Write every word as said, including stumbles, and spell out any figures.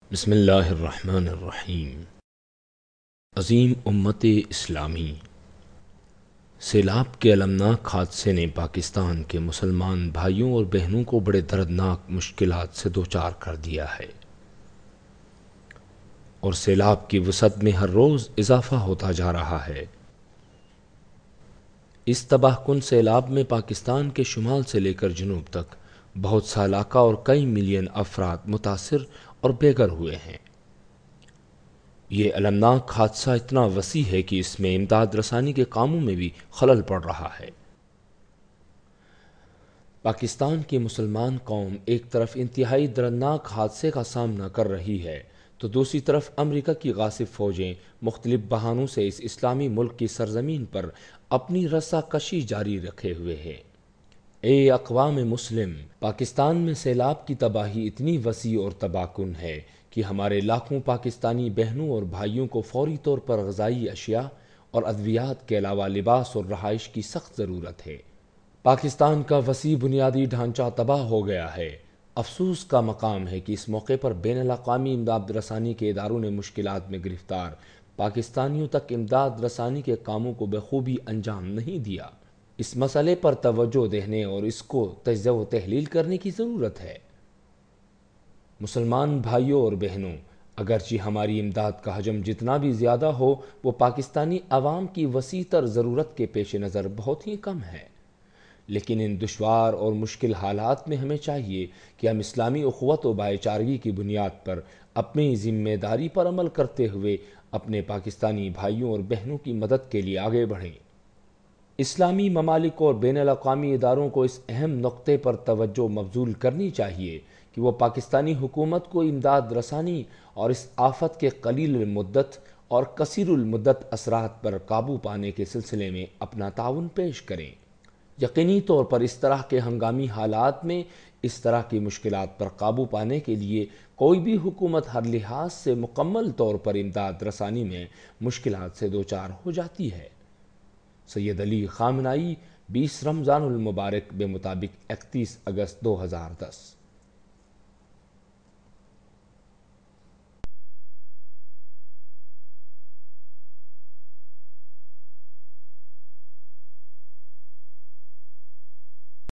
بسم اللہ الرحمن الرحیم۔ عظیم امت اسلامی، سیلاب کے المناک حادثے نے پاکستان کے مسلمان بھائیوں اور بہنوں کو بڑے دردناک مشکلات سے دوچار کر دیا ہے، اور سیلاب کی وسعت میں ہر روز اضافہ ہوتا جا رہا ہے۔ اس تباہ کن سیلاب میں پاکستان کے شمال سے لے کر جنوب تک بہت سا علاقہ اور کئی ملین افراد متاثر اور بے گھر ہوئے ہیں۔ یہ المناک حادثہ اتنا وسیع ہے کہ اس میں امداد رسانی کے کاموں میں بھی خلل پڑ رہا ہے۔ پاکستان کی مسلمان قوم ایک طرف انتہائی دردناک حادثے کا سامنا کر رہی ہے تو دوسری طرف امریکہ کی غاصب فوجیں مختلف بہانوں سے اس اسلامی ملک کی سرزمین پر اپنی رسا کشی جاری رکھے ہوئے ہیں۔ اے اقوام مسلم، پاکستان میں سیلاب کی تباہی اتنی وسیع اور تباہ کن ہے کہ ہمارے لاکھوں پاکستانی بہنوں اور بھائیوں کو فوری طور پر غذائی اشیاء اور ادویات کے علاوہ لباس اور رہائش کی سخت ضرورت ہے۔ پاکستان کا وسیع بنیادی ڈھانچہ تباہ ہو گیا ہے۔ افسوس کا مقام ہے کہ اس موقع پر بین الاقوامی امداد رسانی کے اداروں نے مشکلات میں گرفتار پاکستانیوں تک امداد رسانی کے کاموں کو بخوبی انجام نہیں دیا۔ اس مسئلے پر توجہ دینے اور اس کو تجزیہ و تحلیل کرنے کی ضرورت ہے۔ مسلمان بھائیوں اور بہنوں، اگرچہ ہماری امداد کا حجم جتنا بھی زیادہ ہو، وہ پاکستانی عوام کی وسیع تر ضرورت کے پیش نظر بہت ہی کم ہے، لیکن ان دشوار اور مشکل حالات میں ہمیں چاہیے کہ ہم اسلامی اخوت و بھائی چارگی کی بنیاد پر اپنی ذمہ داری پر عمل کرتے ہوئے اپنے پاکستانی بھائیوں اور بہنوں کی مدد کے لیے آگے بڑھیں۔ اسلامی ممالک اور بین الاقوامی اداروں کو اس اہم نقطے پر توجہ مبذول کرنی چاہیے کہ وہ پاکستانی حکومت کو امداد رسانی اور اس آفت کے قلیل المدت اور کثیر المدت اثرات پر قابو پانے کے سلسلے میں اپنا تعاون پیش کریں۔ یقینی طور پر اس طرح کے ہنگامی حالات میں اس طرح کی مشکلات پر قابو پانے کے لیے کوئی بھی حکومت ہر لحاظ سے مکمل طور پر امداد رسانی میں مشکلات سے دوچار ہو جاتی ہے۔ سید علی خامنہ ای، بیس رمضان المبارک بمطابق اکتیس اگست دو ہزار دس۔